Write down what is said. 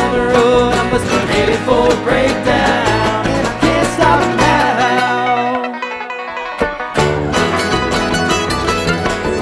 on the road. I must be headed for break.